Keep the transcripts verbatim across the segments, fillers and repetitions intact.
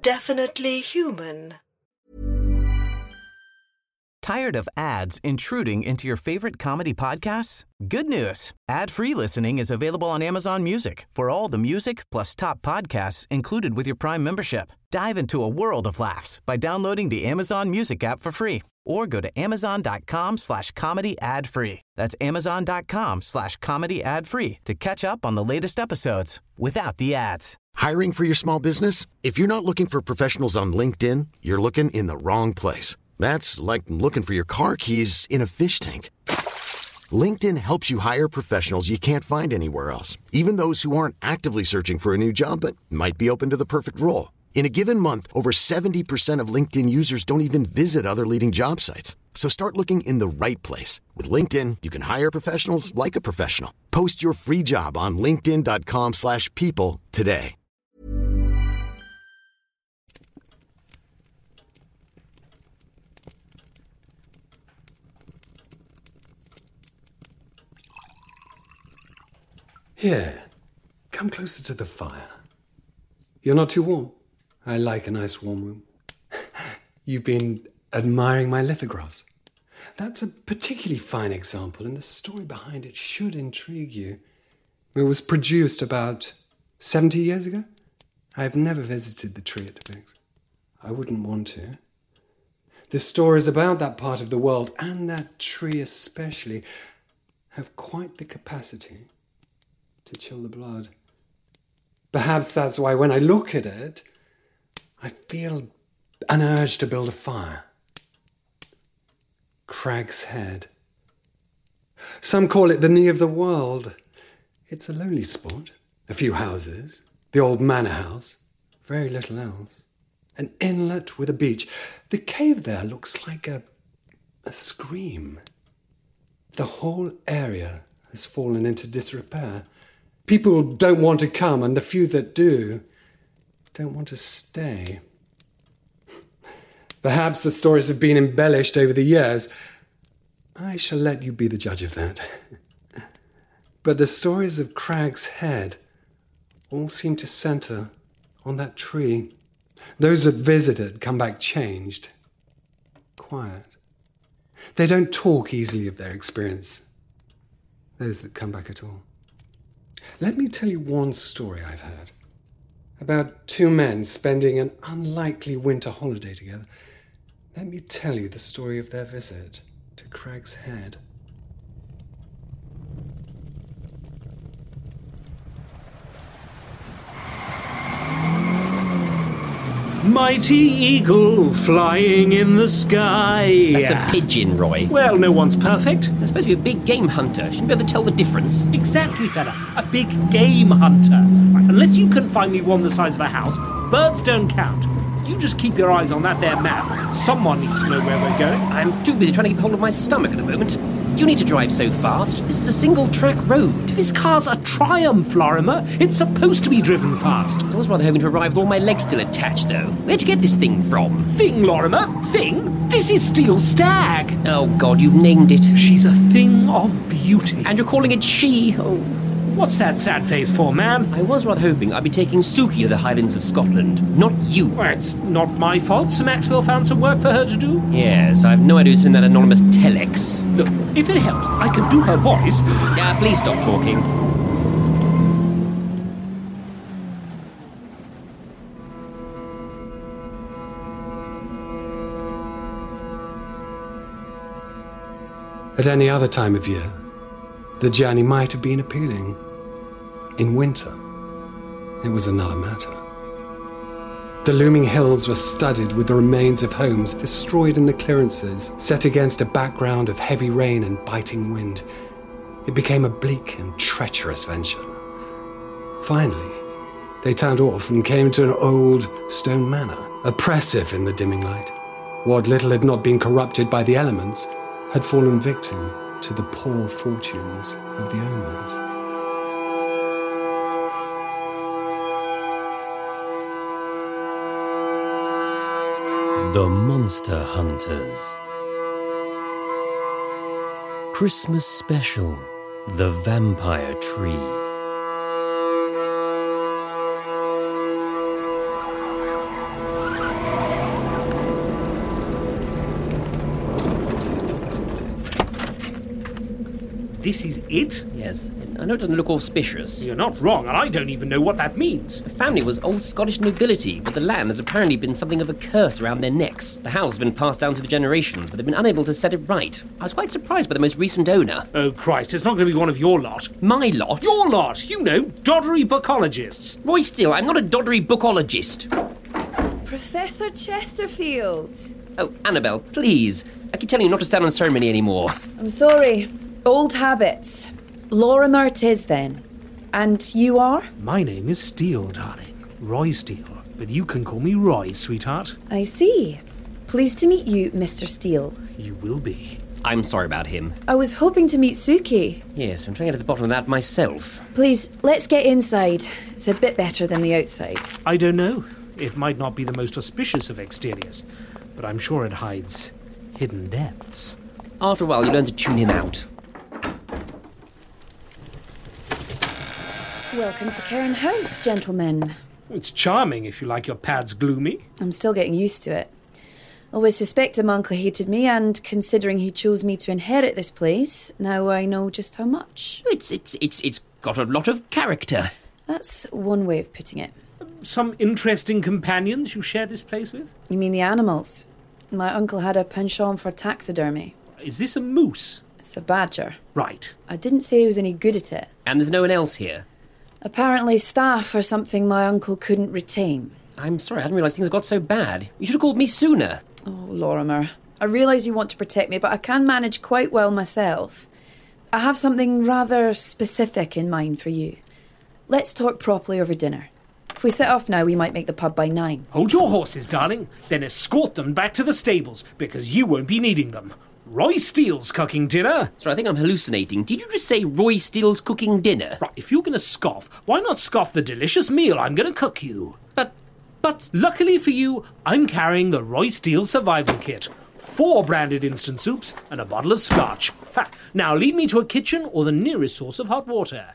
definitely human. Tired of ads intruding into your favorite comedy podcasts? Good news. Ad-free listening is available on Amazon Music for all the music plus top podcasts included with your Prime membership. Dive into a world of laughs by downloading the Amazon Music app for free or go to amazon.com slash comedy ad free. That's amazon.com slash comedy ad free to catch up on the latest episodes without the ads. Hiring for your small business? If you're not looking for professionals on LinkedIn, you're looking in the wrong place. That's like looking for your car keys in a fish tank. LinkedIn helps you hire professionals you can't find anywhere else, even those who aren't actively searching for a new job but might be open to the perfect role. In a given month, over seventy percent of LinkedIn users don't even visit other leading job sites. So start looking in the right place. With LinkedIn, you can hire professionals like a professional. Post your free job on linkedin.com slash people today. Here, come closer to the fire. You're not too warm. I like a nice warm room. You've been admiring my lithographs. That's a particularly fine example, and the story behind it should intrigue you. It was produced about seventy years ago. I've never visited the tree it depicts. I wouldn't want to. The stories about that part of the world, and that tree especially, have quite the capacity to chill the blood. Perhaps that's why when I look at it, I feel an urge to build a fire. Crag's Head. Some call it the knee of the world. It's a lonely spot. A few houses, the old manor house, very little else. An inlet with a beach. The cave there looks like a, a scream. The whole area has fallen into disrepair. People don't want to come, and the few that do don't want to stay. Perhaps the stories have been embellished over the years. I shall let you be the judge of that. But the stories of Crag's Head all seem to centre on that tree. Those that visited come back changed, quiet. They don't talk easily of their experience, those that come back at all. Let me tell you one story I've heard about two men spending an unlikely winter holiday together. Let me tell you the story of their visit to Crag's Head. Mighty eagle flying in the sky. That's a pigeon, Roy. Well, no one's perfect. You're supposed to be a big game hunter. Shouldn't be able to tell the difference. Exactly, fella. A big game hunter. Right, unless you can find me one the size of a house, birds don't count. You just keep your eyes on that there map. Someone needs to know where we're going. I'm too busy trying to keep hold of my stomach at the moment. You need to drive so fast. This is a single-track road. This car's a Triumph, Lorimer. It's supposed to be driven fast. I was rather hoping to arrive with all my legs still attached, though. Where'd you get this thing from? Thing, Lorimer. Thing? This is Steel Stag. Oh, God, you've named it. She's a thing of beauty. And you're calling it she? Oh. What's that sad face for, man? I was rather hoping I'd be taking Suki to the Highlands of Scotland, not you. Well, it's not my fault. Sir Maxwell found some work for her to do. Yes, I've no idea who's in that anonymous telex. Look, if it helps, I can do her voice. Yeah, please stop talking. At any other time of year, the journey might have been appealing. In winter, it was another matter. The looming hills were studded with the remains of homes destroyed in the clearances, set against a background of heavy rain and biting wind. It became a bleak and treacherous venture. Finally, they turned off and came to an old stone manor, oppressive in the dimming light. What little had not been corrupted by the elements had fallen victim to the poor fortunes of the owners. The Monster Hunters. Christmas Special, The Vampire Tree. this is it? Yes, I know it doesn't look auspicious. You're not wrong, and I don't even know what that means. The family was old Scottish nobility, but the land has apparently been something of a curse around their necks. The house has been passed down through the generations, but they've been unable to set it right. I was quite surprised by the most recent owner. Oh, Christ, it's not going to be one of your lot. My lot? Your lot, you know, doddery bookologists. Roy Steele, I'm not a doddery bookologist. Professor Chesterfield. Oh, Annabelle, please. I keep telling you not to stand on ceremony anymore. I'm sorry. Old habits. Lorimer it is then. And you are? My name is Steele, darling. Roy Steele. But you can call me Roy, sweetheart. I see. Pleased to meet you, Mister Steele. You will be. I'm sorry about him. I was hoping to meet Suki. Yes, I'm trying to get to the bottom of that myself. Please, let's get inside. It's a bit better than the outside. I don't know. It might not be the most auspicious of exteriors, but I'm sure it hides hidden depths. After a while, you learn to tune him out. Welcome to Cairn House, gentlemen. It's charming if you like your pads gloomy. I'm still getting used to it. Always suspected my uncle hated me, and considering he chose me to inherit this place, now I know just how much. It's it's it's it's got a lot of character. That's one way of putting it. Some interesting companions you share this place with? You mean the animals? My uncle had a penchant for taxidermy. Is this a moose? It's a badger. Right. I didn't say he was any good at it. And there's no one else here. Apparently staff are something my uncle couldn't retain. I'm sorry, I hadn't realised things had got so bad. You should have called me sooner. Oh, Lorimer. I realise you want to protect me, but I can manage quite well myself. I have something rather specific in mind for you. Let's talk properly over dinner. If we set off now, we might make the pub by nine. Hold your horses, darling. Then escort them back to the stables, because you won't be needing them. Roy Steele's cooking dinner. Sorry, I think I'm hallucinating. Did you just say Roy Steele's cooking dinner? Right, if you're going to scoff, why not scoff the delicious meal I'm going to cook you? But, but... Luckily for you, I'm carrying the Roy Steele survival kit. Four branded instant soups and a bottle of scotch. Ha! Now lead me to a kitchen or the nearest source of hot water.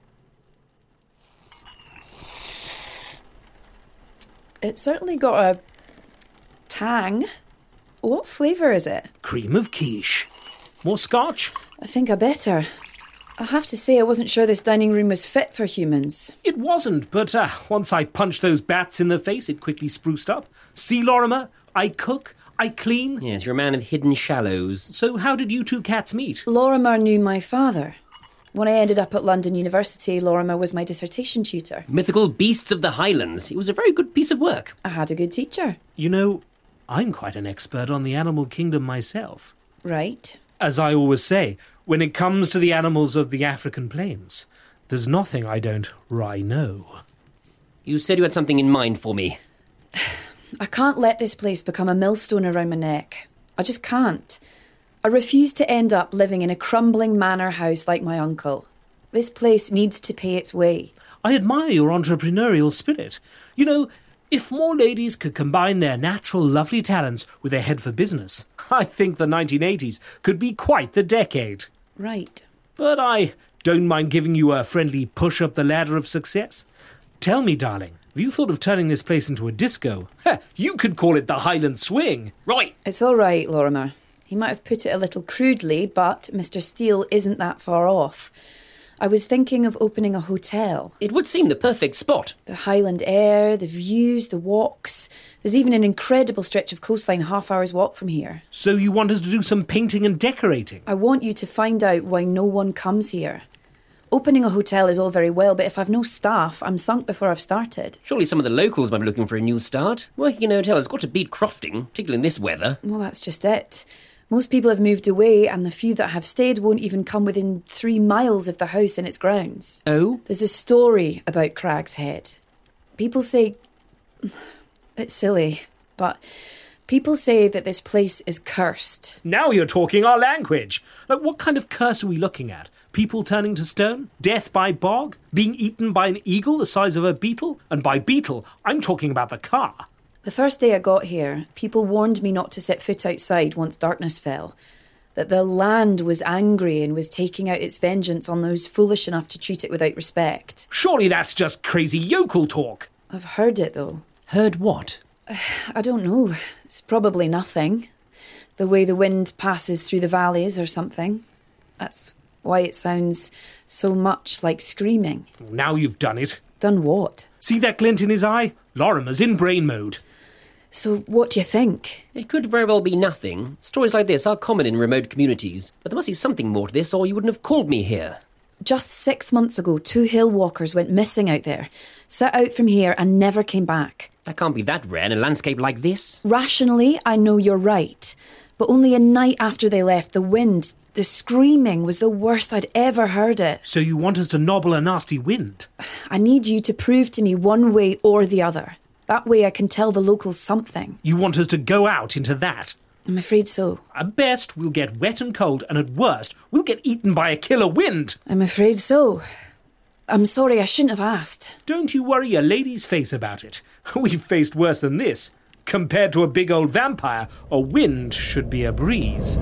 It's certainly got a tang. What flavour is it? Cream of quiche. More scotch? I think I better. I have to say I wasn't sure this dining room was fit for humans. It wasn't, but uh, once I punched those bats in the face, it quickly spruced up. See, Lorimer, I cook, I clean. Yes, you're a man of hidden shallows. So how did you two cats meet? Lorimer knew my father. When I ended up at London University, Lorimer was my dissertation tutor. Mythical Beasts of the Highlands. It was a very good piece of work. I had a good teacher. You know, I'm quite an expert on the animal kingdom myself. Right. As I always say, when it comes to the animals of the African plains, there's nothing I don't know. You said you had something in mind for me. I can't let this place become a millstone around my neck. I just can't. I refuse to end up living in a crumbling manor house like my uncle. This place needs to pay its way. I admire your entrepreneurial spirit. You know, if more ladies could combine their natural lovely talents with their head for business, I think the nineteen eighties could be quite the decade. Right. But I don't mind giving you a friendly push up the ladder of success. Tell me, darling, have you thought of turning this place into a disco? Ha, you could call it the Highland Swing. Right. It's all right, Lorimer. He might have put it a little crudely, but Mister Steele isn't that far off. I was thinking of opening a hotel. It would seem the perfect spot. The Highland air, the views, the walks. There's even an incredible stretch of coastline half hour's walk from here. So you want us to do some painting and decorating? I want you to find out why no one comes here. Opening a hotel is all very well, but if I've no staff, I'm sunk before I've started. Surely some of the locals might be looking for a new start. Working in a hotel has got to beat crofting, particularly in this weather. Well, that's just it. Most people have moved away, and the few that have stayed won't even come within three miles of the house and its grounds. Oh? There's a story about Crag's Head. People say... It's silly, but people say that this place is cursed. Now you're talking our language. Like, what kind of curse are we looking at? People turning to stone? Death by bog? Being eaten by an eagle the size of a beetle? And by beetle, I'm talking about the car. The first day I got here, people warned me not to set foot outside once darkness fell. That the land was angry and was taking out its vengeance on those foolish enough to treat it without respect. Surely that's just crazy yokel talk. I've heard it, though. Heard what? I don't know. It's probably nothing. The way the wind passes through the valleys or something. That's why it sounds so much like screaming. Now you've done it. Done what? See that glint in his eye? Lorimer's in brain mode. So what do you think? It could very well be nothing. Stories like this are common in remote communities, but there must be something more to this or you wouldn't have called me here. Just six months ago, two hill walkers went missing out there, set out from here and never came back. That can't be that rare in a landscape like this. Rationally, I know you're right, but only a night after they left, the wind, the screaming was the worst I'd ever heard it. So you want us to nobble a nasty wind? I need you to prove to me one way or the other. That way I can tell the locals something. You want us to go out into that? I'm afraid so. At best, we'll get wet and cold, and at worst, we'll get eaten by a killer wind. I'm afraid so. I'm sorry, I shouldn't have asked. Don't you worry your lady's face about it. We've faced worse than this. Compared to a big old vampire, a wind should be a breeze.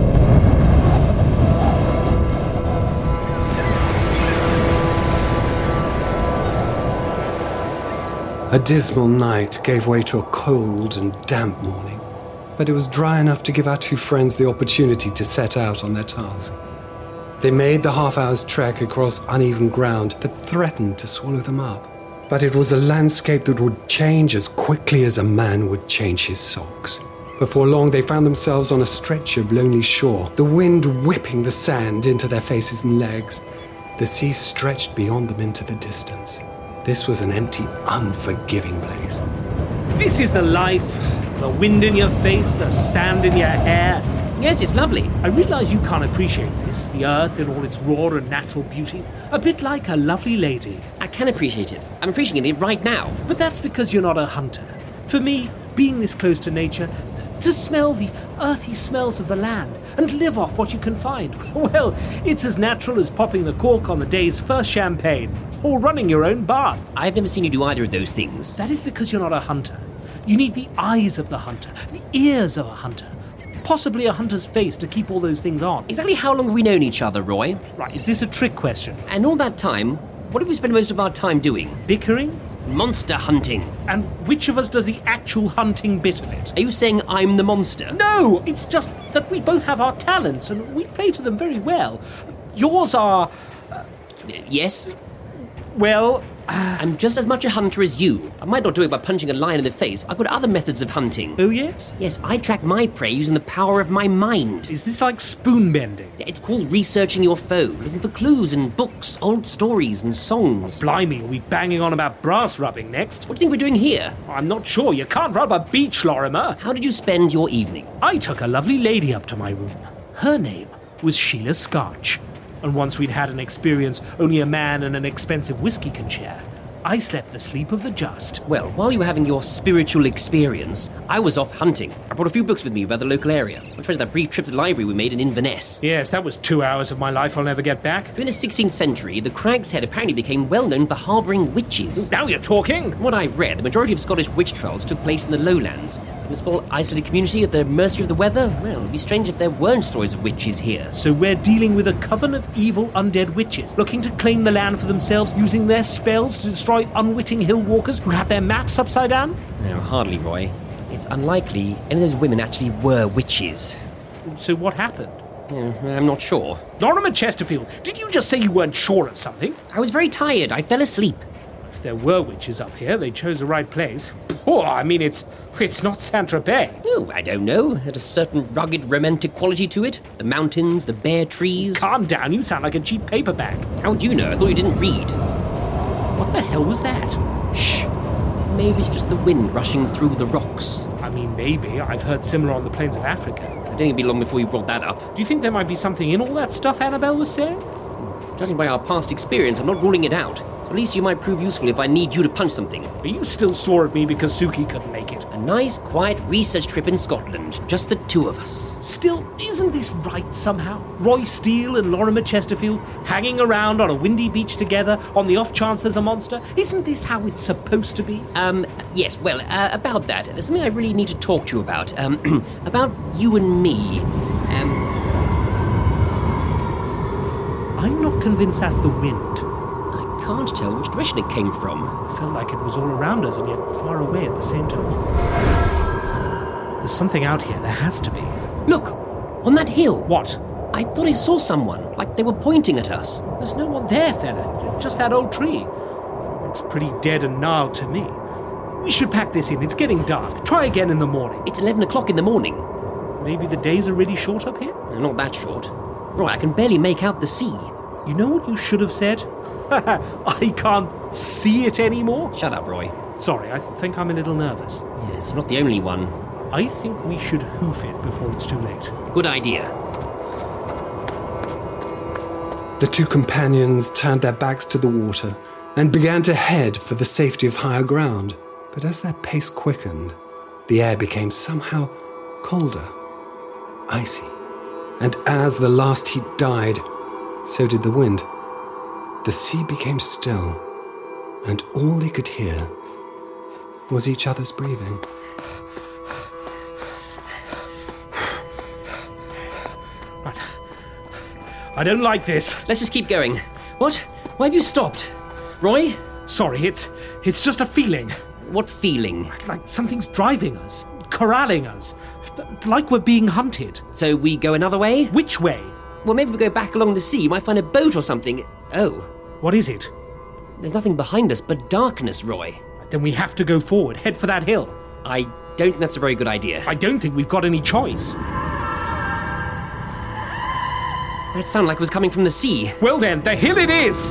A dismal night gave way to a cold and damp morning, but it was dry enough to give our two friends the opportunity to set out on their task. They made the half-hour's trek across uneven ground that threatened to swallow them up, but it was a landscape that would change as quickly as a man would change his socks. Before long, they found themselves on a stretch of lonely shore, the wind whipping the sand into their faces and legs. The sea stretched beyond them into the distance. This was an empty, unforgiving place. This is the life. The wind in your face, the sand in your hair. Yes, it's lovely. I realise you can't appreciate this, the earth in all its raw and natural beauty. A bit like a lovely lady. I can appreciate it. I'm appreciating it right now. But that's because you're not a hunter. For me, being this close to nature, to smell the earthy smells of the land and live off what you can find, well, it's as natural as popping the cork on the day's first champagne or running your own bath. I've never seen you do either of those things. That is because you're not a hunter. You need the eyes of the hunter, the ears of a hunter, possibly a hunter's face to keep all those things on. Exactly how long have we known each other, Roy? Right, is this a trick question? And all that time, what have we spent most of our time doing? Bickering? Monster hunting. And which of us does the actual hunting bit of it? Are you saying I'm the monster? No, it's just that we both have our talents and we play to them very well. Yours are... Uh, yes? Well... Uh... I'm just as much a hunter as you. I might not do it by punching a lion in the face. I've got other methods of hunting. Oh, yes? Yes, I track my prey using the power of my mind. Is this like spoon bending? It's called researching your foe, looking for clues in books, old stories and songs. Blimey, are we banging on about brass rubbing next? What do you think we're doing here? I'm not sure. You can't rub a beach, Lorimer. How did you spend your evening? I took a lovely lady up to my room. Her name was Sheila Scotch. And once we'd had an experience only a man and an expensive whiskey can share, I slept the sleep of the just. Well, while you were having your spiritual experience, I was off hunting. I brought a few books with me about the local area, which was that brief trip to the library we made in Inverness. Yes, that was two hours of my life I'll never get back. During the sixteenth century, the Crag's Head apparently became well known for harbouring witches. Now you're talking! From what I've read, the majority of Scottish witch trials took place in the lowlands. In a small, isolated community at the mercy of the weather, well, it'd be strange if there weren't stories of witches here. So we're dealing with a coven of evil undead witches, looking to claim the land for themselves, using their spells to destroy unwitting hill walkers who had their maps upside down? No, hardly, Roy. It's unlikely any of those women actually were witches. So what happened? Yeah, I'm not sure. Lorimer Chesterfield, did you just say you weren't sure of something? I was very tired. I fell asleep. If there were witches up here, they chose the right place. Oh, I mean, it's it's not Saint-Tropez. Oh, I don't know. There's a certain rugged, romantic quality to it. The mountains, the bare trees. Calm down, you sound like a cheap paperback. How'd you know? I thought you didn't read. What the hell was that? Shh. Maybe it's just the wind rushing through the rocks. I mean, maybe. I've heard similar on the plains of Africa. I don't think it'd be long before you brought that up. Do you think there might be something in all that stuff Annabelle was saying? Judging by our past experience, I'm not ruling it out. So at least you might prove useful if I need you to punch something. Are you still sore at me because Suki couldn't make it? A nice, quiet research trip in Scotland. Just the two of us. Still, isn't this right somehow? Roy Steele and Lorimer Chesterfield hanging around on a windy beach together on the off chance there's a monster? Isn't this how it's supposed to be? Um, yes, well, uh, about that, there's something I really need to talk to you about. Um, about you and me. Um... I'm not convinced that's the wind. I can't tell which direction it came from. It felt like it was all around us and yet far away at the same time. There's something out here, there has to be. Look! On that hill! What? I thought I saw someone, like they were pointing at us. There's no one there, fella. Just that old tree. Looks pretty dead and gnarled to me. We should pack this in. It's getting dark. Try again in the morning. It's eleven o'clock in the morning. Maybe the days are really short up here? No, not that short. Roy, I can barely make out the sea. You know what you should have said? I can't see it anymore. Shut up, Roy. Sorry, I think I'm a little nervous. Yes, you're not the only one. I think we should hoof it before it's too late. Good idea. The two companions turned their backs to the water and began to head for the safety of higher ground. But as their pace quickened, the air became somehow colder, icy. And as the last heat died, so did the wind. The sea became still, and all they could hear was each other's breathing. Right. I don't like this. Let's just keep going. What? Why have you stopped? Roy? Sorry, it's it's just a feeling. What feeling? Like something's driving us, corralling us. Like we're being hunted. So we go another way? Which way? Well, maybe we go back along the sea. You might find a boat or something. Oh. What is it? There's nothing behind us but darkness, Roy. Then we have to go forward, head for that hill. I don't think that's a very good idea. I don't think we've got any choice. That sounded like it was coming from the sea. Well then, the hill it is!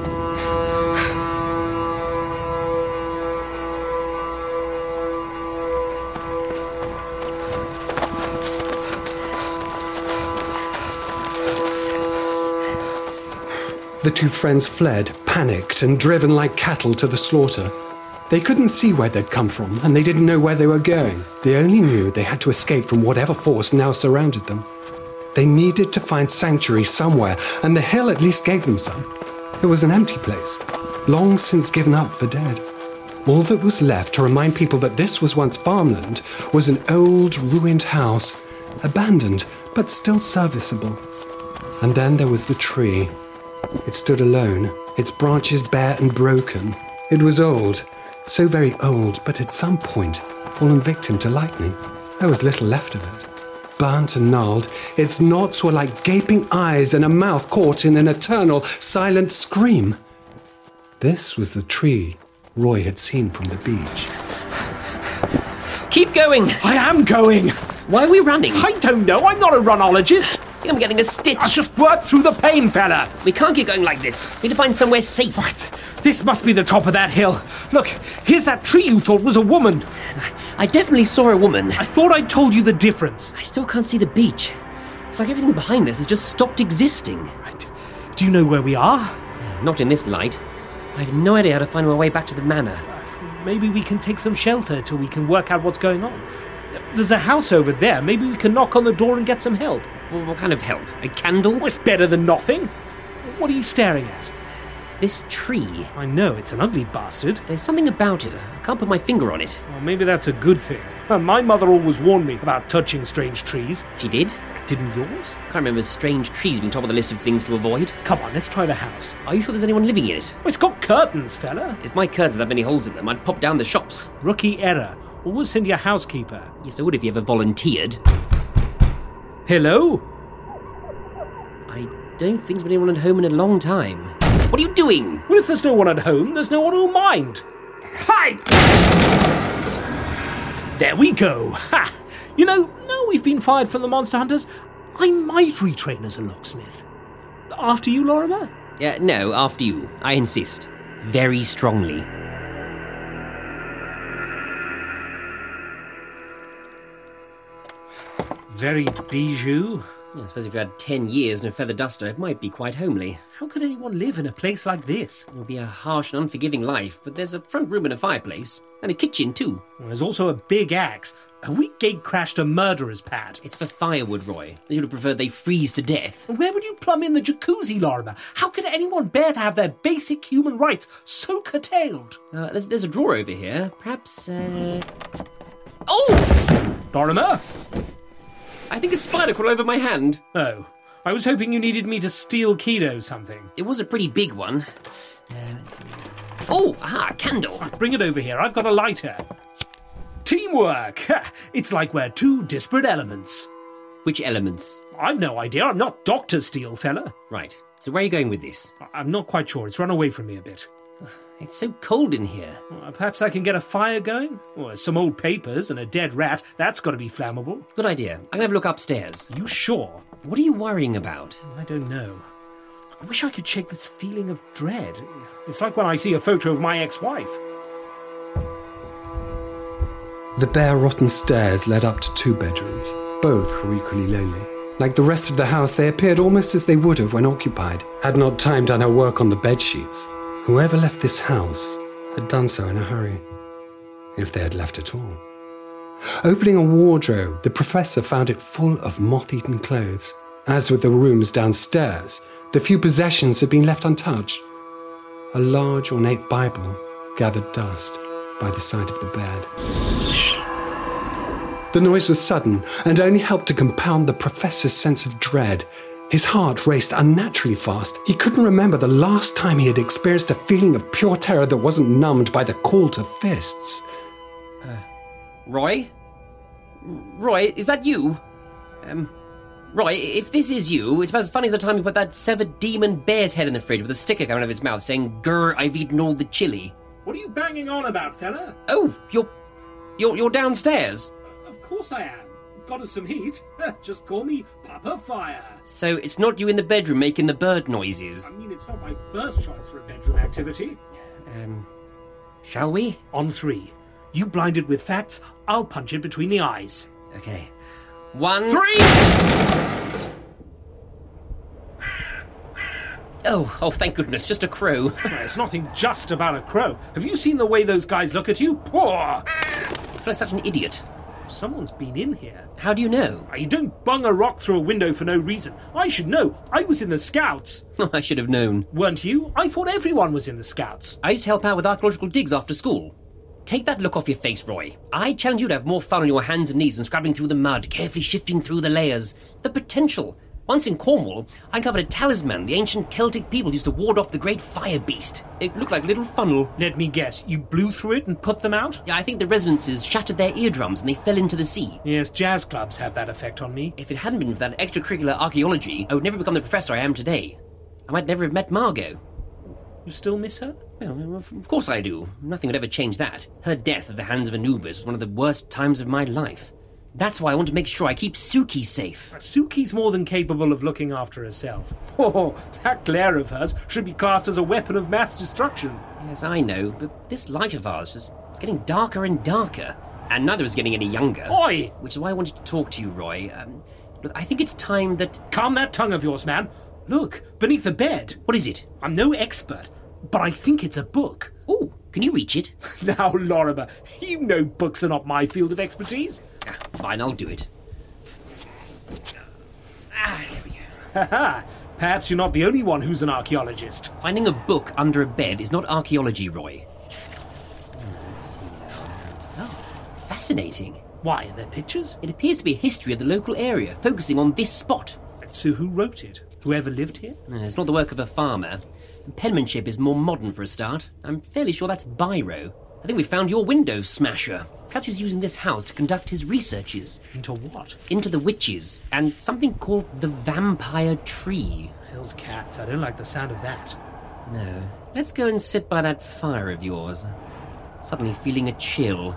The two friends fled, panicked and driven like cattle to the slaughter. They couldn't see where they'd come from, and they didn't know where they were going. They only knew they had to escape from whatever force now surrounded them. They needed to find sanctuary somewhere, and the hill at least gave them some. It was an empty place, long since given up for dead. All that was left to remind people that this was once farmland was an old, ruined house, abandoned, but still serviceable. And then there was the tree. It stood alone, its branches bare and broken. It was old, so very old, but at some point fallen victim to lightning. There was little left of it. Burnt and gnarled, its knots were like gaping eyes and a mouth caught in an eternal, silent scream. This was the tree Roy had seen from the beach. Keep going! I am going! Why are we running? I don't know, I'm not a runologist! I think I'm getting a stitch. I just worked through the pain, fella! We can't keep going like this. We need to find somewhere safe. Right, this must be the top of that hill. Look, here's that tree you thought was a woman. I definitely saw a woman. I thought I told you the difference. I still can't see the beach. It's like everything behind us has just stopped existing. Right. Do you know where we are? Not in this light. I have no idea how to find my way back to the manor. Maybe we can take some shelter till we can work out what's going on. There's a house over there. Maybe we can knock on the door and get some help. Well, what kind of help? A candle? Well, it's better than nothing. What are you staring at? This tree. I know, it's an ugly bastard. There's something about it. I can't put my finger on it. Well, maybe that's a good thing. My mother always warned me about touching strange trees. She did? Didn't yours? I can't remember strange trees being top of the list of things to avoid. Come on, let's try the house. Are you sure there's anyone living in it? Well, it's got curtains, fella. If my curtains had that many holes in them, I'd pop down the shops. Rookie error. Always send your housekeeper. Yes, I would if you ever volunteered. Hello? I don't think there's been anyone at home in a long time. What are you doing? Well, if there's no one at home, there's no one who'll mind. Hi! There we go. Ha! You know, now we've been fired from the Monster Hunters, I might retrain as a locksmith. After you, Lorimer? Uh, no, after you. I insist. Very strongly. Very bijou. I suppose if you had ten years and a feather duster, it might be quite homely. How could anyone live in a place like this? It will be a harsh and unforgiving life, but there's a front room and a fireplace. And a kitchen, too. Well, there's also a big axe. Have we gate-crashed a murderer's pad? It's for firewood, Roy. I should have preferred they freeze to death. Where would you plumb in the jacuzzi, Lorimer? How could anyone bear to have their basic human rights so curtailed? Uh, there's, there's a drawer over here. Perhaps, uh... Oh! Lorimer? I think a spider crawled over my hand. Oh. I was hoping you needed me to steal Kido something. It was a pretty big one. Uh, let's see. Oh, aha, a candle. Bring it over here. I've got a lighter. Teamwork! It's like we're two disparate elements. Which elements? I've no idea. I'm not Doctor Steele, fella. Right. So where are you going with this? I'm not quite sure. It's run away from me a bit. It's so cold in here. Uh, perhaps I can get a fire going? Or some old papers and a dead rat. That's got to be flammable. Good idea. I'm going to have a look upstairs. Are you sure? What are you worrying about? I don't know. I wish I could shake this feeling of dread. It's like when I see a photo of my ex-wife. The bare, rotten stairs led up to two bedrooms. Both were equally lonely. Like the rest of the house, they appeared almost as they would have when occupied, had not time done her work on the bedsheets. Whoever left this house had done so in a hurry, if they had left at all. Opening a wardrobe, the professor found it full of moth-eaten clothes. As with the rooms downstairs, the few possessions had been left untouched. A large, ornate Bible gathered dust by the side of the bed. The noise was sudden and only helped to compound the professor's sense of dread. His heart raced unnaturally fast. He couldn't remember the last time he had experienced a feeling of pure terror that wasn't numbed by the call to fists. Uh, Roy? Roy, is that you? Um, Roy, if this is you, it's about as funny as the time you put that severed demon bear's head in the fridge with a sticker coming out of its mouth saying, "Grr, I've eaten all the chili." What are you banging on about, fella? Oh, you're... you're, you're downstairs? Of course I am. Got us some heat. Just call me Papa Fire. So it's not you in the bedroom making the bird noises? I mean, it's not my first choice for a bedroom activity. Um, shall we? On three. You blinded with facts, I'll punch it between the eyes. Okay. One... Three! Oh, oh, thank goodness, just a crow. Well, it's nothing just about a crow. Have you seen the way those guys look at you? Poor! I feel like such an idiot. Someone's been in here. How do you know? You don't bung a rock through a window for no reason. I should know. I was in the Scouts. I should have known. Weren't you? I thought everyone was in the Scouts. I used to help out with archaeological digs after school. Take that look off your face, Roy. I challenge you to have more fun on your hands and knees than scrabbling through the mud, carefully shifting through the layers. The potential. Once in Cornwall, I uncovered a talisman the ancient Celtic people used to ward off the great fire beast. It looked like a little funnel. Let me guess, you blew through it and put them out? Yeah, I think the resonances shattered their eardrums and they fell into the sea. Yes, jazz clubs have that effect on me. If it hadn't been for that extracurricular archaeology, I would never become the professor I am today. I might never have met Margot. You still miss her? Well, of course I do. Nothing would ever change that. Her death at the hands of Anubis was one of the worst times of my life. That's why I want to make sure I keep Suki safe. Suki's more than capable of looking after herself. Oh, that glare of hers should be classed as a weapon of mass destruction. Yes, I know, but this life of ours is it's getting darker and darker, and neither is getting any younger. Oi! Which is why I wanted to talk to you, Roy. Um, look, I think it's time that... Calm that tongue of yours, man. Look, beneath the bed. What is it? I'm no expert, but I think it's a book. Oh, can you reach it? Now, Lorimer, you know books are not my field of expertise. Ah, fine, I'll do it. Ah, there we go. Ha ha! Perhaps you're not the only one who's an archaeologist. Finding a book under a bed is not archaeology, Roy. Let's see. Oh, fascinating. Why, are there pictures? It appears to be a history of the local area, focusing on this spot. So who wrote it? Whoever lived here? It's not the work of a farmer. Penmanship is more modern for a start. I'm fairly sure that's Biro. I think we found your window smasher. Perhaps he's using this house to conduct his researches. Into what? Into the witches, and something called the Vampire Tree. Hell's cats, I don't like the sound of that. No. Let's go and sit by that fire of yours. Suddenly feeling a chill.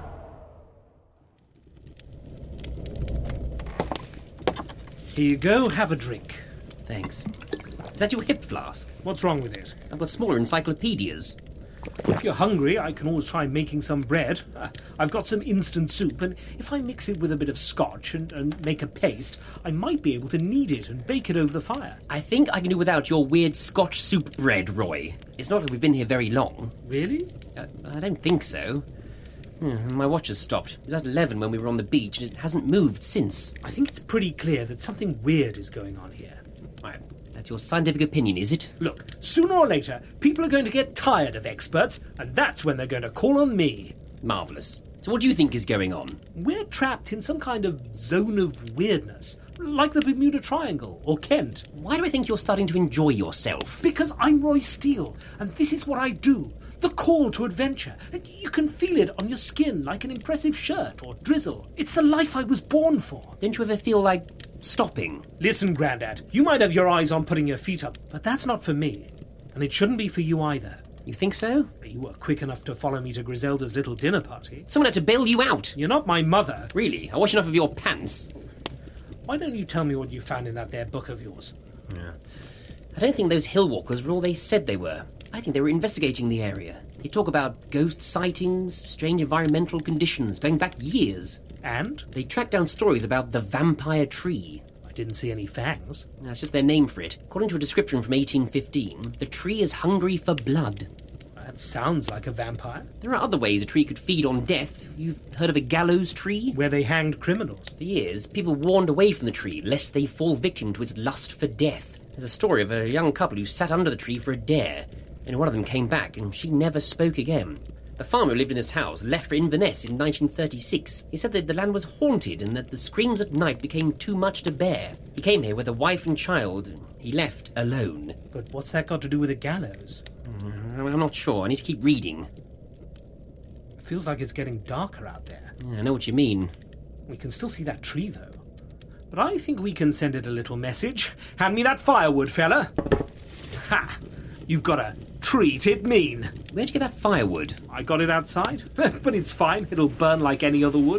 Here you go, have a drink. Thanks. Is that your hip flask? What's wrong with it? I've got smaller encyclopedias. If you're hungry, I can always try making some bread. Uh, I've got some instant soup, and if I mix it with a bit of scotch and, and make a paste, I might be able to knead it and bake it over the fire. I think I can do without your weird scotch soup bread, Roy. It's not like we've been here very long. Really? Uh, I don't think so. Hmm, my watch has stopped. It was at eleven when we were on the beach, and it hasn't moved since. I think it's pretty clear that something weird is going on here. Right. That's your scientific opinion, is it? Look, sooner or later, people are going to get tired of experts, and that's when they're going to call on me. Marvellous. So what do you think is going on? We're trapped in some kind of zone of weirdness, like the Bermuda Triangle or Kent. Why do I think you're starting to enjoy yourself? Because I'm Roy Steele, and this is what I do. The call to adventure. You can feel it on your skin like an impressive shirt or drizzle. It's the life I was born for. Don't you ever feel like stopping. Listen, Grandad, you might have your eyes on putting your feet up, but that's not for me. And it shouldn't be for you either. You think so? You were quick enough to follow me to Griselda's little dinner party. Someone had to bail you out. You're not my mother. Really? I wash enough of your pants. Why don't you tell me what you found in that there book of yours? Yeah. I don't think those hill walkers were all they said they were. I think they were investigating the area. They talk about ghost sightings, strange environmental conditions, going back years. And? They tracked down stories about the vampire tree. I didn't see any fangs. That's just their name for it. According to a description from eighteen fifteen, the tree is hungry for blood. That sounds like a vampire. There are other ways a tree could feed on death. You've heard of a gallows tree? Where they hanged criminals. For years, people warned away from the tree, lest they fall victim to its lust for death. There's a story of a young couple who sat under the tree for a dare, and one of them came back, and she never spoke again. The farmer who lived in his house left for Inverness in nineteen thirty-six. He said that the land was haunted and that the screams at night became too much to bear. He came here with a wife and child. He left alone. But what's that got to do with a gallows? Mm, I'm not sure. I need to keep reading. It feels like it's getting darker out there. Yeah, I know what you mean. We can still see that tree, though. But I think we can send it a little message. Hand me that firewood, fella. Ha! You've got a treat it mean. Where'd you get that firewood? I got it outside, but it's fine. It'll burn like any other wood.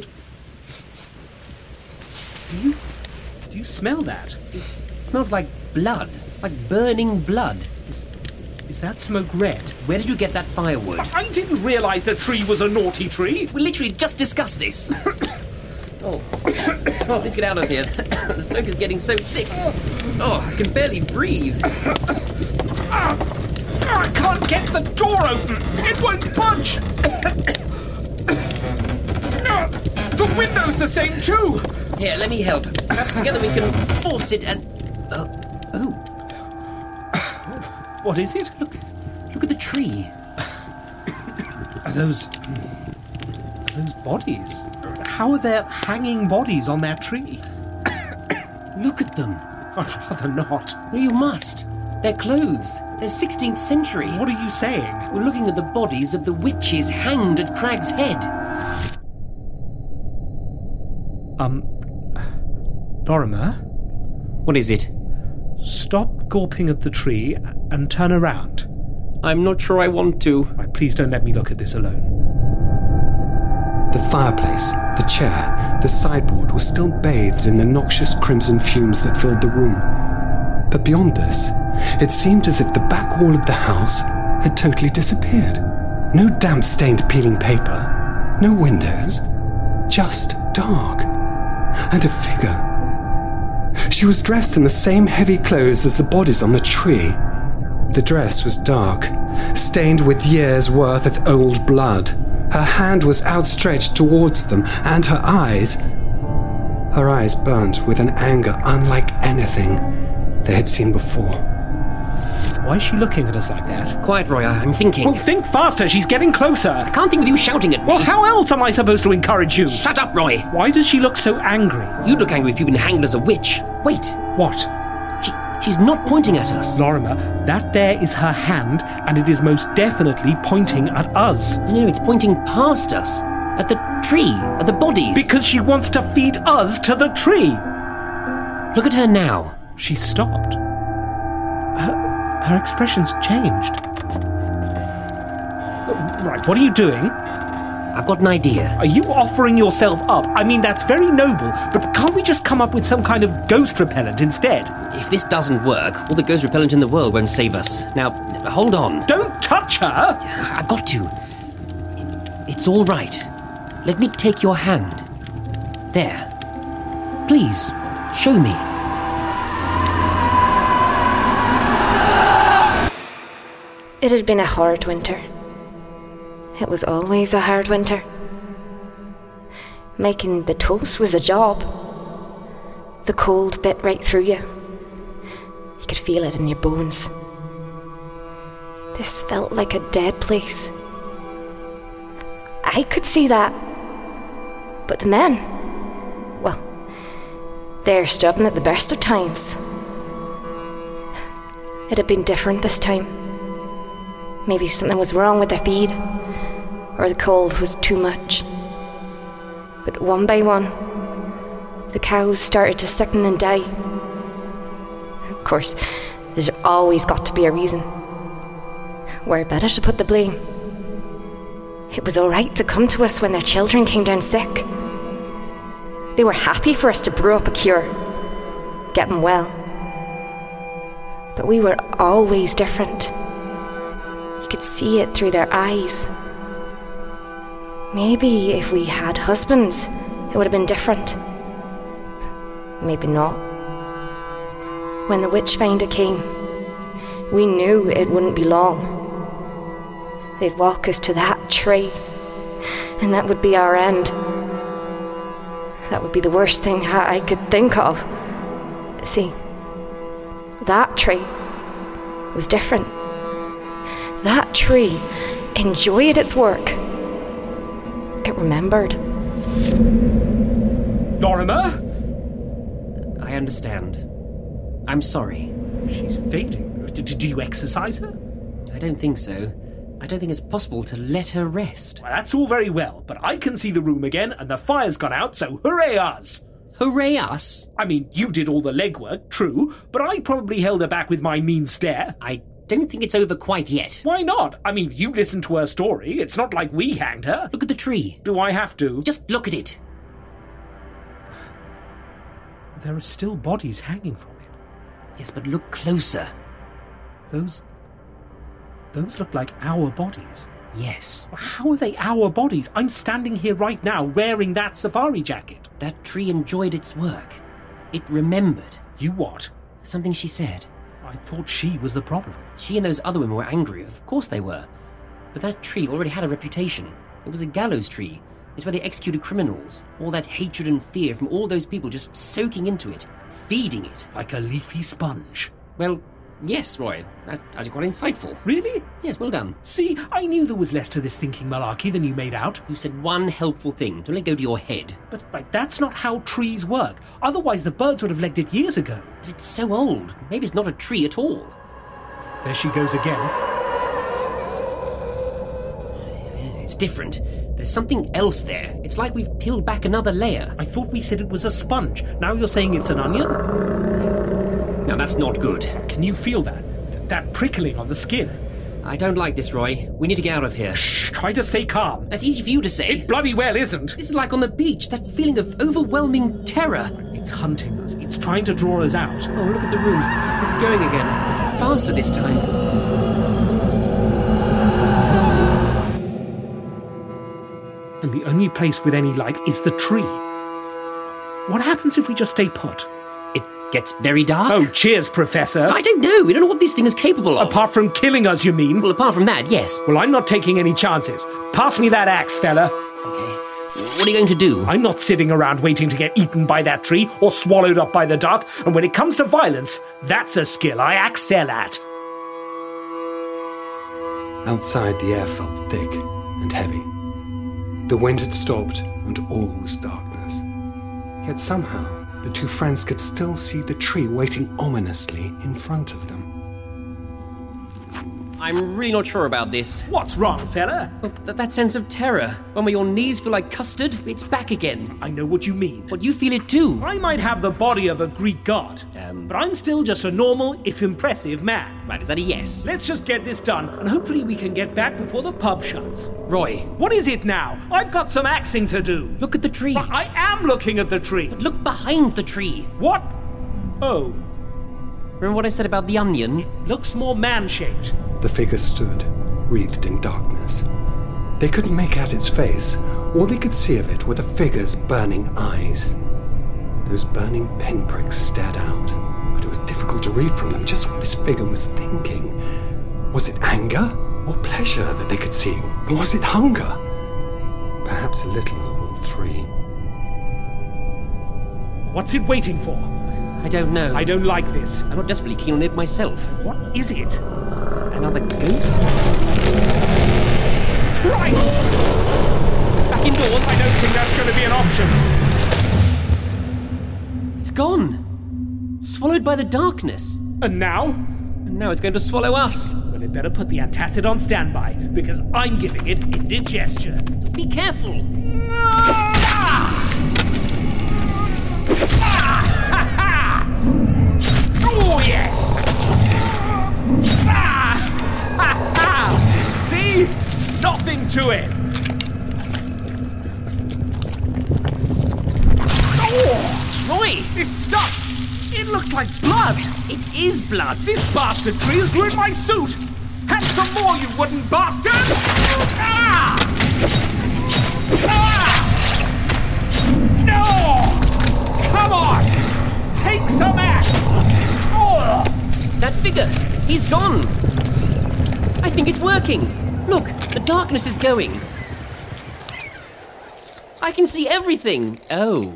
Do you... do you smell that? It smells like blood. Like burning blood. Is, is that smoke red? Where did you get that firewood? I didn't realise the tree was a naughty tree. We literally just discussed this. oh. oh, let's get out of here. The smoke is getting so thick. Oh, I can barely breathe. I can't get the door open. It won't budge. The window's the same too. Here, let me help. Perhaps together we can force it and... Oh. Oh. What is it? Look. Look at the tree. Are those... Are those bodies? How are there hanging bodies on that tree? Look at them. I'd rather not. No, you must. Their clothes. They're sixteenth century. What are you saying? We're looking at the bodies of the witches hanged at Crag's Head. Um... Lorimer? What is it? Stop gawping at the tree and turn around. I'm not sure I want to. Right, please don't let me look at this alone. The fireplace, the chair, the sideboard were still bathed in the noxious crimson fumes that filled the room. But beyond this, it seemed as if the back wall of the house had totally disappeared. No damp-stained peeling paper, no windows, just dark, and a figure. She was dressed in the same heavy clothes as the bodies on the tree. The dress was dark, stained with years' worth of old blood. Her hand was outstretched towards them, and her eyes... Her eyes burnt with an anger unlike anything they had seen before. Why is she looking at us like that? Quiet, Roy, I'm thinking. Well, think faster, she's getting closer. I can't think of you shouting at me. Well, how else am I supposed to encourage you? Shut up, Roy. Why does she look so angry? You'd look angry if you'd been hanged as a witch. Wait. What? She, she's not pointing at us. Lorimer, that there is her hand, and it is most definitely pointing at us. No, it's pointing past us. At the tree, at the bodies. Because she wants to feed us to the tree. Look at her now. She stopped. Her, her expression's changed. Right, what are you doing? I've got an idea. Are you offering yourself up? I mean, that's very noble, but can't we just come up with some kind of ghost repellent instead? If this doesn't work, all the ghost repellent in the world won't save us. Now, hold on. Don't touch her! I've got to. It's all right. Let me take your hand. There. Please, show me. It had been a hard winter. It was always a hard winter. Making the toast was a job. The cold bit right through you. You could feel it in your bones. This felt like a dead place. I could see that. But the men, well, they're stubborn at the best of times. It had been different this time. Maybe something was wrong with the feed, or the cold was too much. But one by one, the cows started to sicken and die. Of course, there's always got to be a reason. Where better to put the blame? It was all right to come to us when their children came down sick. They were happy for us to brew up a cure, get them well. But we were always different. You could see it through their eyes. Maybe if we had husbands, it would have been different. Maybe not. When the Witchfinder came, we knew it wouldn't be long. They'd walk us to that tree, and that would be our end. That would be the worst thing I could think of. See, that tree was different. That tree enjoyed its work. It remembered. Lorimer? I understand. I'm sorry. She's fading. D- do you exercise her? I don't think so. I don't think it's possible to let her rest. Well, that's all very well, but I can see the room again, and the fire's gone out, so hooray us! Hooray us? I mean, you did all the legwork, true, but I probably held her back with my mean stare. I don't think it's over quite yet. Why not? I mean, you listened to her story. It's not like we hanged her. Look at the tree. Do I have to? Just look at it. There are still bodies hanging from it. Yes, but look closer. Those... Those look like our bodies. Yes. How are they our bodies? I'm standing here right now wearing that safari jacket. That tree enjoyed its work. It remembered. You what? Something she said. I thought she was the problem. She and those other women were angry. Of course they were. But that tree already had a reputation. It was a gallows tree. It's where they executed criminals. All that hatred and fear from all those people just soaking into it, feeding it. Like a leafy sponge. Well, yes, Roy. That, that's quite insightful. Really? Yes, well done. See, I knew there was less to this thinking malarkey than you made out. You said one helpful thing. Don't let it go to your head. But, but that's not how trees work. Otherwise the birds would have legged it years ago. But it's so old. Maybe it's not a tree at all. There she goes again. It's different. There's something else there. It's like we've peeled back another layer. I thought we said it was a sponge. Now you're saying it's an onion? Now that's not good. Can you feel that? Th- that prickling on the skin? I don't like this, Roy. We need to get out of here. Shh, try to stay calm. That's easy for you to say. It bloody well isn't. This is like on the beach, that feeling of overwhelming terror. It's hunting us. It's trying to draw us out. Oh, look at the room. It's going again. Faster this time. And the only place with any light is the tree. What happens if we just stay put? It gets very dark. Oh, cheers, Professor. I don't know. We don't know what this thing is capable of. Apart from killing us, you mean? Well, apart from that, yes. Well, I'm not taking any chances. Pass me that axe, fella. Okay. What are you going to do? I'm not sitting around waiting to get eaten by that tree or swallowed up by the dark, and when it comes to violence, that's a skill I excel at. Outside, the air felt thick and heavy. The wind had stopped, and all was darkness. Yet somehow, the two friends could still see the tree waiting ominously in front of them. I'm really not sure about this. What's wrong, fella? Well, th- that sense of terror. When your knees feel like custard, it's back again. I know what you mean. But you feel it too. I might have the body of a Greek god, Um, but I'm still just a normal, if impressive, man. Right, is that a yes? Let's just get this done, and hopefully we can get back before the pub shuts. Roy, What is it now? I've got some axing to do. look at the tree. But I am looking at the tree. Look behind the tree. What? Oh, Remember what I said about the onion? looks more man-shaped. The figure stood, wreathed in darkness. They couldn't make out its face. All they could see of it were the figure's burning eyes. Those burning pinpricks stared out, but it was difficult to read from them just what this figure was thinking. Was it anger or pleasure that they could see? Or was it hunger? Perhaps a little of all three. What's it waiting for? I don't know. I don't like this. I'm not desperately keen on it myself. What is it? Another ghost? Christ! Back indoors. I don't think that's going to be an option. It's gone. Swallowed by the darkness. And now? And now it's going to swallow us. Well, it better put the antacid on standby, because I'm giving it indigestion. Be careful. Ah! nothing to it! Oh! Roy! This stuff! It looks like blood! It is blood! This bastard tree has ruined my suit! Have some more, you wooden bastard! Ah! Ah! No! Come on! Take some axe! Oh! That figure! He's gone! I think it's working! Look, the darkness is going. I can see everything! Oh.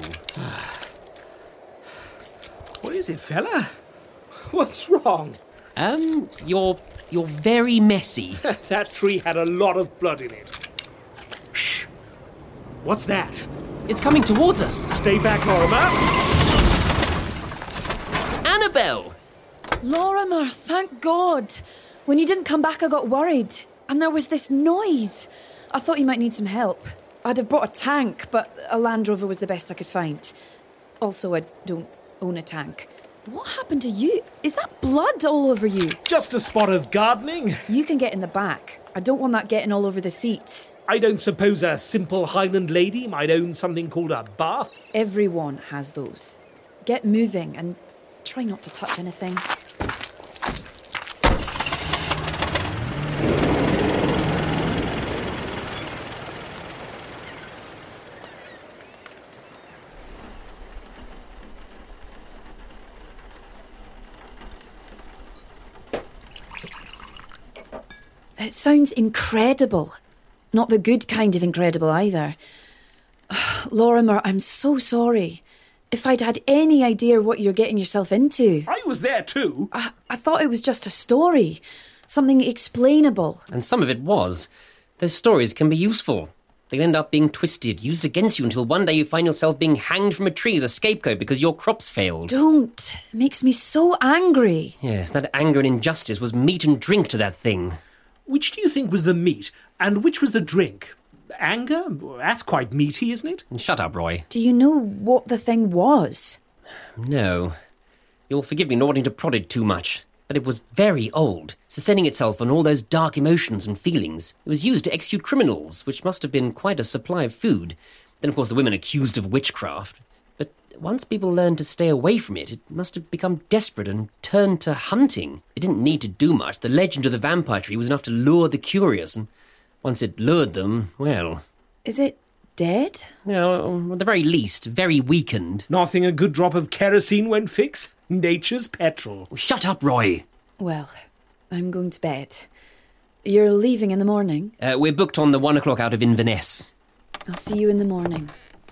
What is it, fella? What's wrong? Um, you're... you're very messy. That tree had a lot of blood in it. Shh! What's that? It's coming towards us. Stay back, Lorimer. Annabelle! Lorimer, thank God. When you didn't come back, I got worried. And there was this noise. I thought you might need some help. I'd have brought a tank, but a Land Rover was the best I could find. Also, I don't own a tank. What happened to you? Is that blood all over you? Just a spot of gardening. You can get in the back. I don't want that getting all over the seats. I don't suppose a simple Highland lady might own something called a bath? Everyone has those. Get moving and try not to touch anything. It sounds incredible. Not the good kind of incredible either. Lorimer, I'm so sorry. If I'd had any idea what you're getting yourself into. I was there too. I, I thought it was just a story. Something explainable. And some of it was. Those stories can be useful. They end up being twisted, used against you until one day you find yourself being hanged from a tree as a scapegoat because your crops failed. Don't. It makes me so angry. Yes, that anger and injustice was meat and drink to that thing. Which do you think was the meat, and which was the drink? Anger? That's quite meaty, isn't it? Shut up, Roy. Do you know what the thing was? No. You'll forgive me not wanting to prod it too much, but it was very old, sustaining itself on all those dark emotions and feelings. It was used to execute criminals, which must have been quite a supply of food. Then, of course, the women accused of witchcraft. But once people learned to stay away from it, it must have become desperate and turned to hunting. It didn't need to do much. The legend of the vampire tree was enough to lure the curious, and once it lured them, well... Is it dead? Well, at the very least, very weakened. Nothing a good drop of kerosene won't fix. Nature's petrol. Shut up, Roy. Well, I'm going to bed. You're leaving in the morning? Uh, we're booked on the one o'clock out of Inverness. I'll see you in the morning.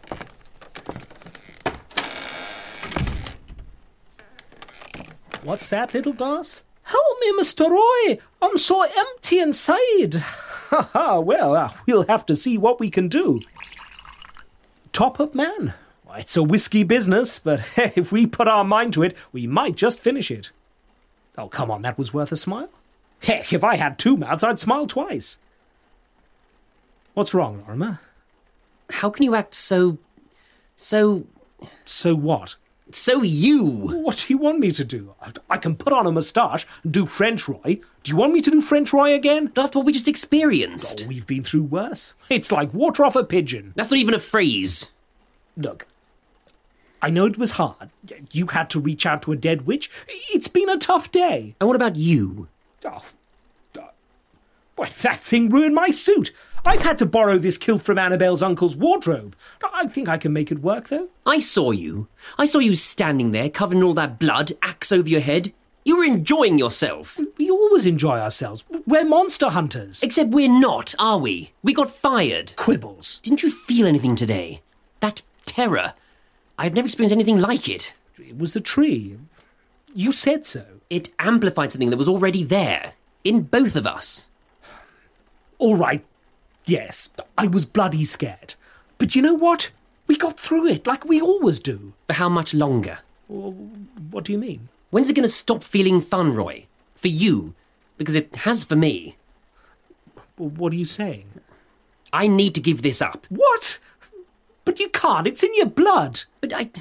What's that, little glass? Help me, Mister Roy! I'm so empty inside. Ha ha, well, uh, we'll have to see what we can do. Top-up man. It's a whiskey business, but if we put our mind to it, we might just finish it. Oh, come on, that was worth a smile. Heck, if I had two mouths, I'd smile twice. What's wrong, Lorimer? How can you act so... so... So what? So you! What do you want me to do? I can put on a moustache and do French Roy. Do you want me to do French Roy again? That's what we just experienced. Oh, we've been through worse. It's like water off a pigeon. That's not even a phrase. Look, I know it was hard. You had to reach out to a dead witch. It's been a tough day. And what about you? Oh, uh, well, that thing ruined my suit. I've had to borrow this kilt from Annabelle's uncle's wardrobe. I think I can make it work, though. I saw you. I saw you standing there, covered in all that blood, axe over your head. You were enjoying yourself. We always enjoy ourselves. We're monster hunters. Except we're not, are we? We got fired. Quibbles. Didn't you feel anything today? That terror. I've never experienced anything like it. It was the tree. You said so. It amplified something that was already there. In both of us. All right. Yes, I was bloody scared. But you know what? We got through it, like we always do. For how much longer? Well, what do you mean? When's it going to stop feeling fun, Roy? For you. Because it has for me. What are you saying? I need to give this up. What? But you can't. It's in your blood. But I...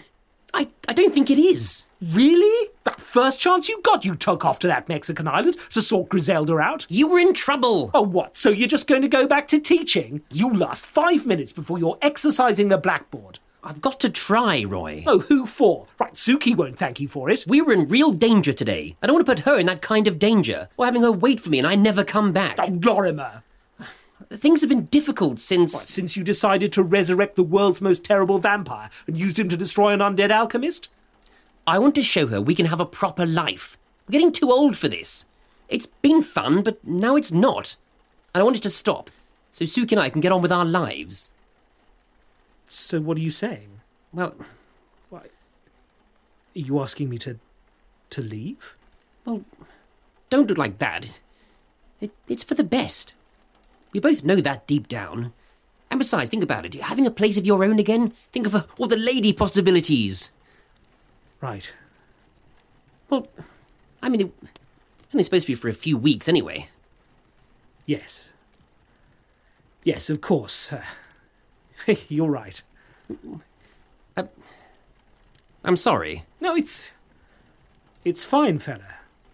I, I don't think it is. Really? That first chance you got, you took off to that Mexican island to sort Griselda out? You were in trouble. Oh, what? So you're just going to go back to teaching? You'll last five minutes before you're exercising the blackboard. I've got to try, Roy. Oh, who for? Right, Suki won't thank you for it. We were in real danger today. I don't want to put her in that kind of danger, or having her wait for me and I never come back. Oh, Lorimer. Things have been difficult since... What, since you decided to resurrect the world's most terrible vampire and used him to destroy an undead alchemist? I want to show her we can have a proper life. We're getting too old for this. It's been fun, but now it's not. And I want it to stop, so Suki and I can get on with our lives. So what are you saying? Well... Why, are you asking me to... to leave? Well, don't do it like that. It, it's for the best. We both know that deep down. And besides, think about it. You're having a place of your own again? Think of uh, all the lady possibilities. Right. Well, I mean, it's only supposed to be for a few weeks anyway. Yes. Yes, of course. Uh, you're right. Uh, I'm sorry. No, it's... It's fine, fella.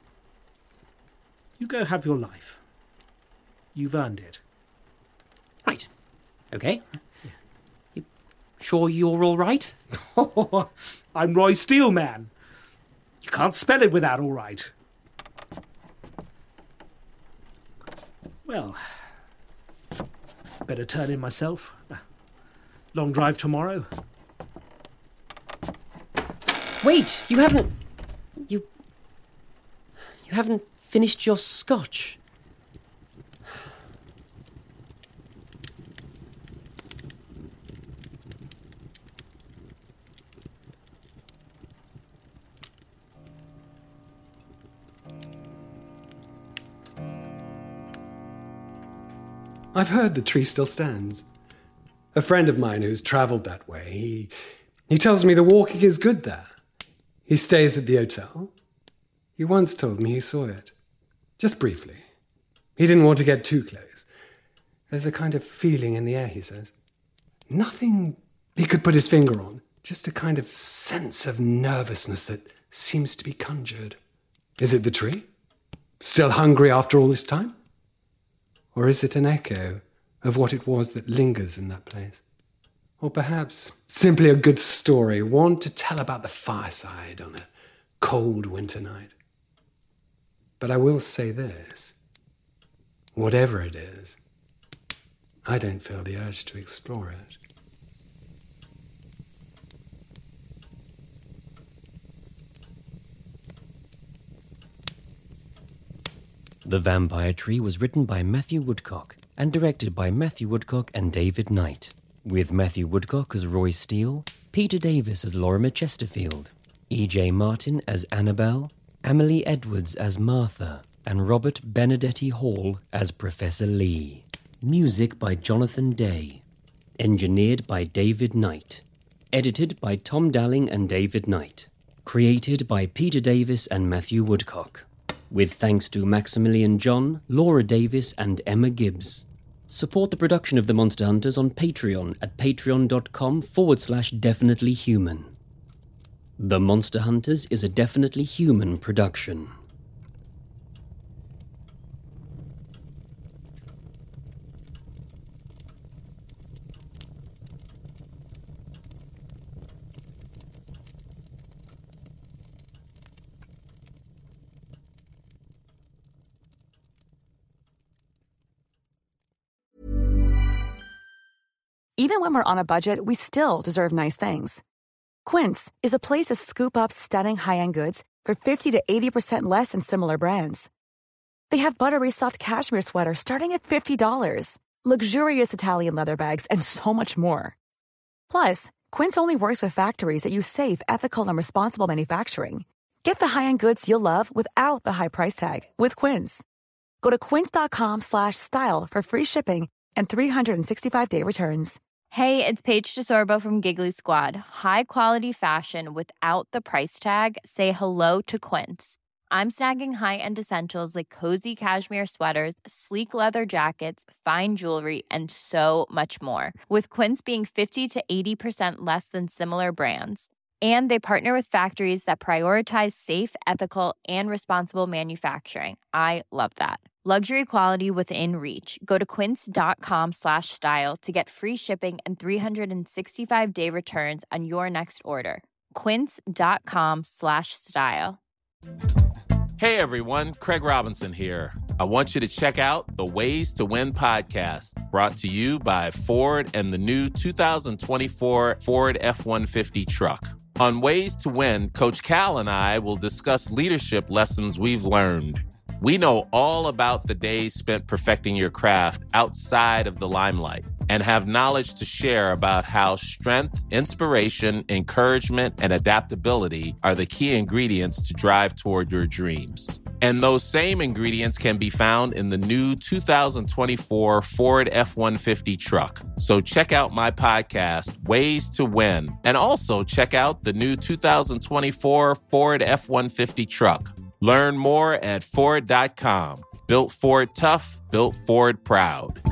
You go have your life. You've earned it. Right. Okay. Yeah. You sure you're all right? I'm Roy Steelman. You can't spell it without all right. Well, better turn in myself. Long drive tomorrow. Wait, you haven't... You... You haven't finished your scotch. I've heard the tree still stands. A friend of mine who's travelled that way, he, he tells me the walking is good there. He stays at the hotel. He once told me he saw it. Just briefly. He didn't want to get too close. There's a kind of feeling in the air, he says. Nothing he could put his finger on. Just a kind of sense of nervousness that seems to be conjured. Is it the tree? Still hungry after all this time? Or is it an echo of what it was that lingers in that place? Or perhaps simply a good story, one to tell about the fireside on a cold winter night. But I will say this. Whatever it is, I don't feel the urge to explore it. The Vampire Tree was written by Matthew Woodcock and directed by Matthew Woodcock and David Knight, with Matthew Woodcock as Roy Steele, Peter Davis as Lorimer Chesterfield, E J Martin as Annabelle, Emily Edwards as Martha, and Robert Benedetti Hall as Professor Lee. Music by Jonathan Day. Engineered by David Knight. Edited by Tom Dalling and David Knight. Created by Peter Davis and Matthew Woodcock. With thanks to Maximilian John, Laura Davis, and Emma Gibbs. Support the production of The Monster Hunters on Patreon at patreon.com forward slash definitely human. The Monster Hunters is a Definitely Human production. Even when we're on a budget, we still deserve nice things. Quince is a place to scoop up stunning high-end goods for fifty to eighty percent less than similar brands. They have buttery soft cashmere sweaters starting at fifty dollars, luxurious Italian leather bags, and so much more. Plus, Quince only works with factories that use safe, ethical, and responsible manufacturing. Get the high-end goods you'll love without the high price tag with Quince. Go to quince.com slash style for free shipping and three sixty-five day returns. Hey, it's Paige DeSorbo from Giggly Squad. High quality fashion without the price tag. Say hello to Quince. I'm snagging high-end essentials like cozy cashmere sweaters, sleek leather jackets, fine jewelry, and so much more. With Quince being fifty to eighty percent less than similar brands. And they partner with factories that prioritize safe, ethical, and responsible manufacturing. I love that. Luxury quality within reach. Go to quince.com slash style to get free shipping and three sixty-five day returns on your next order. Quince.com slash style. Hey everyone, Craig Robinson here. I want you to check out the Ways to Win podcast, brought to you by Ford and the new two thousand twenty-four Ford F one fifty truck. On Ways to Win, Coach Cal and I will discuss leadership lessons we've learned. We know all about the days spent perfecting your craft outside of the limelight and have knowledge to share about how strength, inspiration, encouragement, and adaptability are the key ingredients to drive toward your dreams. And those same ingredients can be found in the new two thousand twenty-four Ford F one fifty truck. So check out my podcast, Ways to Win, and also check out the new two thousand twenty-four Ford F one fifty truck. Learn more at Ford dot com. Built Ford tough, built Ford proud.